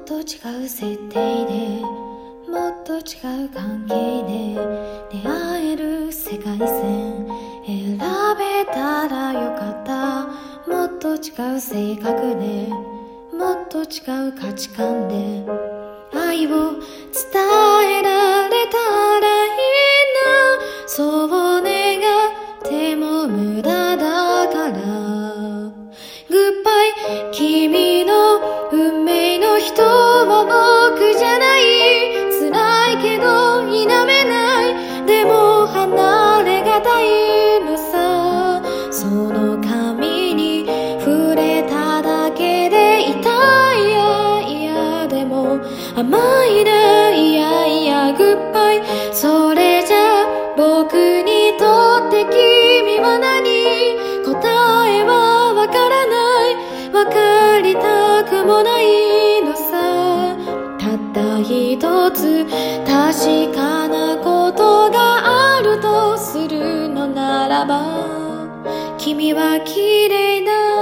と違う設定でもっと違う関係で出会える世界線選べたらよかった。もっと違う性格でもっと違う価値観で愛を伝えられたらいいな。そう願っても無駄だから。グッバイ君の運命の人は僕じゃない。辛いけど否めない。でも離れがたいのさ。その髪に触れただけで痛い。いやいやでも甘いな。いやいやグッバイ。それじゃ僕にとって君は何。答えはわからない。わかりたくもないのさ。たった一つ確かなことがあるとするのならば、君は綺麗な